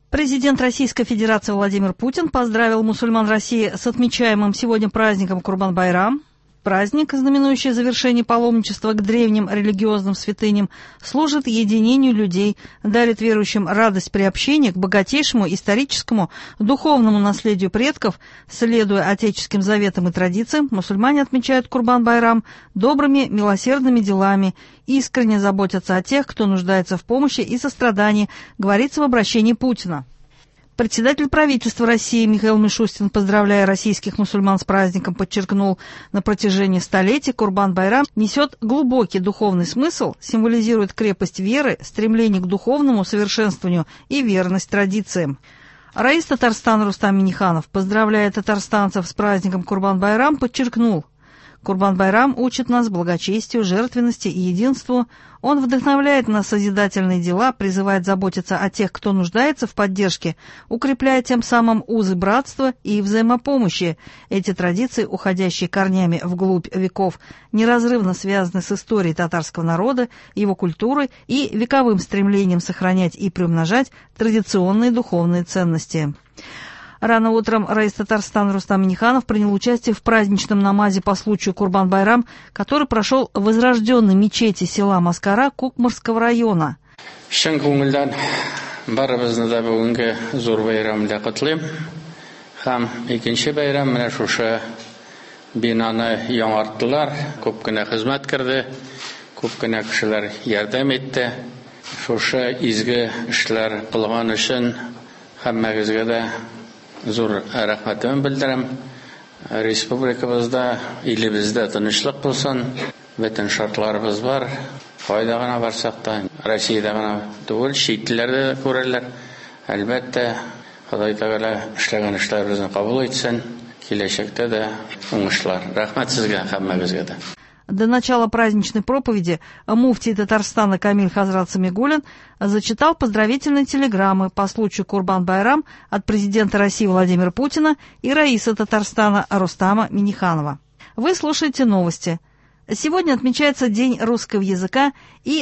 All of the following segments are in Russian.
Президент Российской Федерации Владимир Путин поздравил мусульман России с отмечаемым сегодня праздником Курбан-байрам. Праздник, знаменующий завершение паломничества к древним религиозным святыням, служит единению людей, дарит верующим радость приобщения к богатейшему историческому, духовному наследию предков. Следуя отеческим заветам и традициям, мусульмане отмечают Курбан-байрам добрыми, милосердными делами, искренне заботятся о тех, кто нуждается в помощи и сострадании, говорится в обращении Путина. Председатель правительства России Михаил Мишустин, поздравляя российских мусульман с праздником, подчеркнул, на протяжении столетий Курбан-байрам несет глубокий духовный смысл, символизирует крепость веры, стремление к духовному совершенствованию и верность традициям. Раис Татарстана Рустам Минниханов, поздравляя татарстанцев с праздником Курбан-байрам, подчеркнул: Курбан-байрам учит нас благочестию, жертвенности и единству. Он вдохновляет на созидательные дела, призывает заботиться о тех, кто нуждается в поддержке, укрепляя тем самым узы братства и взаимопомощи. Эти традиции, уходящие корнями вглубь веков, неразрывно связаны с историей татарского народа, его культурой и вековым стремлением сохранять и приумножать традиционные духовные ценности. Рано утром раис Татарстана Рустам Минниханов принял участие в праздничном намазе по случаю Курбан-байрам, который прошел в возрожденной мечети села Маскара Кукмарского района. Шын көңілден барыбызны да бүгінгі зор байрамда құтлым. Һәм икенче байрам менә шушы бинаны яңарттылар, күп кенә хезмәт керде, күп кенә кешеләр ярдәм итте. Шушы изге эшләр кылган өчен һәммәгезгә дә зур рәхмәтемне белдерәм. Республикабызда, илебездә тынычлык булсын, бөтен шартларыбыз бар. Кайда гына барсак та, Россиядә гына түгел, чит илләрдә дә күрәләр. Әлбәттә, Ходай Тәгалә эшләгән эшләребезне кабул итсен, киләчәктә дә уңышлар. Рәхмәт сезгә һәммәгезгә дә. До начала праздничной проповеди муфтий Татарстана Камиль Хазрат Самигуллин зачитал поздравительные телеграммы по случаю Курбан-байрам от президента России Владимира Путина и раиса Татарстана Рустама Минниханова. Вы слушаете новости. Сегодня отмечается День русского языка и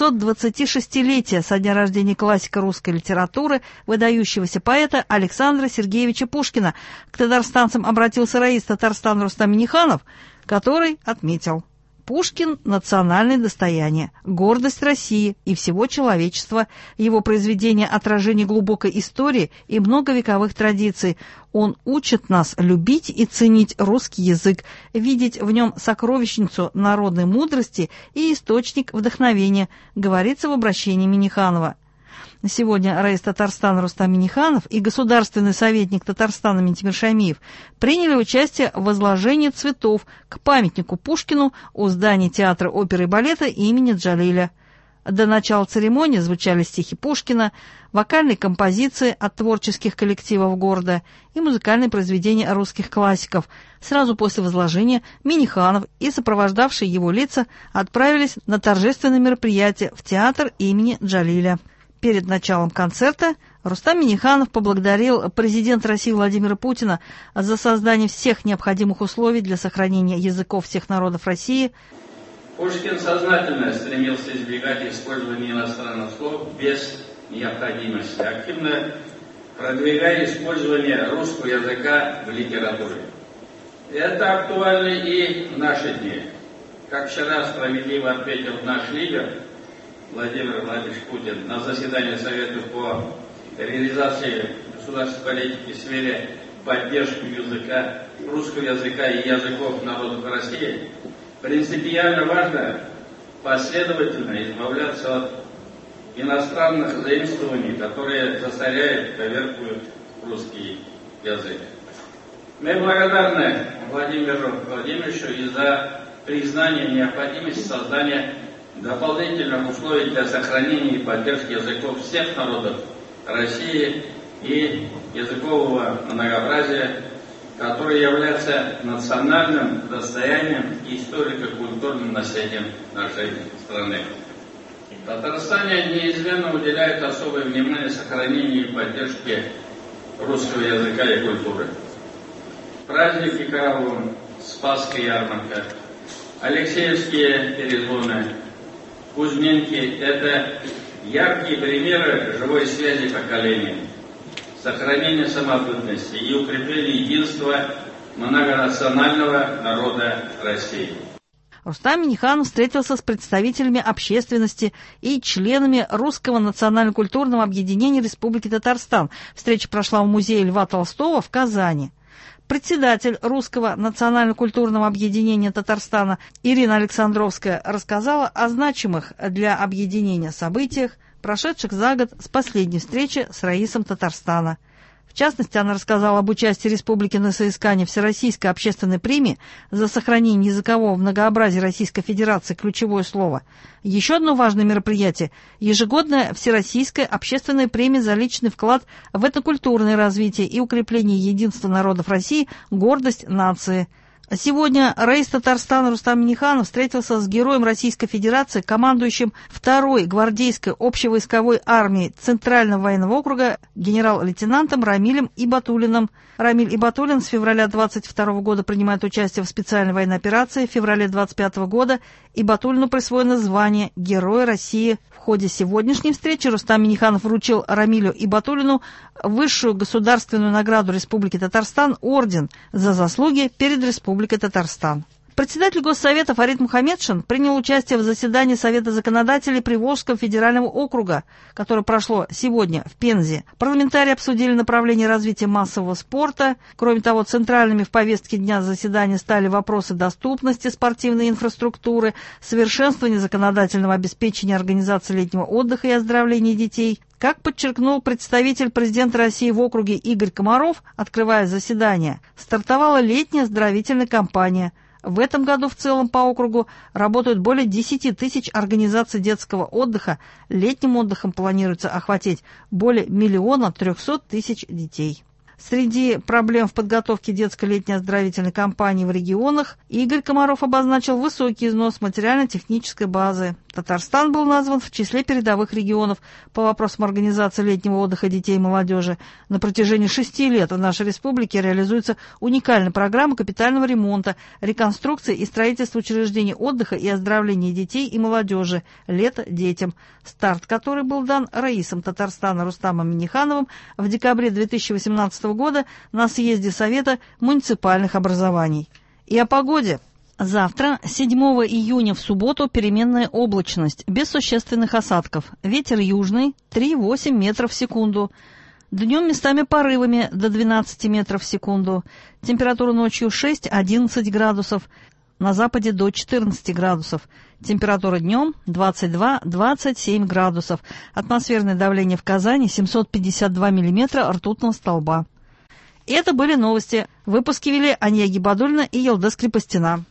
226-летие со дня рождения классика русской литературы, выдающегося поэта Александра Сергеевича Пушкина. К татарстанцам обратился раис Татарстана Рустам Минниханов, который отметил: Пушкин – национальное достояние, гордость России и всего человечества. Его произведения – отражение глубокой истории и многовековых традиций. Он учит нас любить и ценить русский язык, видеть в нем сокровищницу народной мудрости и источник вдохновения, говорится в обращении Минниханова. Сегодня раис Татарстана Рустам Минниханов и государственный советник Татарстана Ментимир Шаймиев приняли участие в возложении цветов к памятнику Пушкину у здания театра оперы и балета имени Джалиля. До начала церемонии звучали стихи Пушкина, вокальные композиции от творческих коллективов города и музыкальные произведения русских классиков. Сразу после возложения Минниханов и сопровождавшие его лица отправились на торжественное мероприятие в театр имени Джалиля. Перед началом концерта Рустам Минниханов поблагодарил президента России Владимира Путина за создание всех необходимых условий для сохранения языков всех народов России. Пушкин сознательно стремился избегать использования иностранных слов без необходимости, активно продвигая использование русского языка в литературе. Это актуально и в наши дни. Как вчера справедливо отметил наш лидер Владимир Владимирович Путин на заседании Совета по реализации государственной политики в сфере поддержки языка, русского языка и языков народов России, принципиально важно последовательно избавляться от иностранных заимствований, которые засоряют, коверкуют русский язык. Мы благодарны Владимиру Владимировичу и за признание необходимости создания дополнительных условий для сохранения и поддержки языков всех народов России и языкового многообразия, которое является национальным достоянием и историко-культурным наследием нашей страны. В Татарстане неизменно уделяют особое внимание сохранению и поддержке русского языка и культуры. Праздники Караул, Спасская ярмарка, Алексеевские перезвоны, Кузьминки – это яркие примеры живой связи поколений. сохранения самобытности и укрепления единства многонационального народа России. Рустам Минниханов встретился с представителями общественности и членами Русского национально-культурного объединения Республики Татарстан. Встреча прошла в музее Льва Толстого в Казани. Председатель Русского национально-культурного объединения Татарстана Ирина Александровская рассказала о значимых для объединения событиях, прошедших за год с последней встречи с Раисом Татарстана. В частности, она рассказала об участии республики на соискании Всероссийской общественной премии за сохранение языкового многообразия Российской Федерации «Ключевое слово». Еще одно важное мероприятие – ежегодная Всероссийская общественная премия за личный вклад в этнокультурное развитие и укрепление единства народов России «Гордость нации». Сегодня Раис Татарстана Рустам Минниханов встретился с героем Российской Федерации, командующим 2-й гвардейской общевойсковой армией Центрального военного округа генерал-лейтенантом Рамилем Ибатуллиным. Рамиль Ибатуллин с февраля 22 года принимает участие в специальной военной операции. В феврале 25 года Ибатуллину присвоено звание Героя России. В ходе сегодняшней встречи Рустам Минниханов вручил Рамилю Ибатуллину высшую государственную награду Республики Татарстан орден за заслуги перед Республикой Татарстан. Председатель Госсовета Фарид Мухаммедшин принял участие в заседании Совета законодателей Приволжского федерального округа, которое прошло сегодня в Пензе. Парламентарии обсудили направление развития массового спорта. Кроме того, центральными в повестке дня заседания стали вопросы доступности спортивной инфраструктуры, совершенствования законодательного обеспечения организации летнего отдыха и оздоровления детей. Как подчеркнул представитель президента России в округе Игорь Комаров, открывая заседание, стартовала летняя оздоровительная кампания. В этом году в целом по округу работают более 10 тысяч организаций детского отдыха. Летним отдыхом планируется охватить более 1 300 000 детей. Среди проблем в подготовке детской летней оздоровительной кампании в регионах Игорь Комаров обозначил высокий износ материально-технической базы. Татарстан был назван в числе передовых регионов по вопросам организации летнего отдыха детей и молодежи. На протяжении 6 лет в нашей республике реализуется уникальная программа капитального ремонта, реконструкции и строительства учреждений отдыха и оздоровления детей и молодежи «Лето детям», старт которой был дан Раисом Татарстана Рустамом Миннихановым в декабре 2018 года на съезде Совета муниципальных образований. И о погоде. Завтра, 7 июня, в субботу, переменная облачность, без существенных осадков. Ветер южный, 3,8 метров в секунду. Днем местами порывами до 12 метров в секунду. Температура ночью 6-11 градусов. На западе до 14 градусов. Температура днем 22-27 градусов. Атмосферное давление в Казани 752 миллиметра ртутного столба. Это были новости. Выпуски вели Анья Гибадульна и Елдес Крепостина.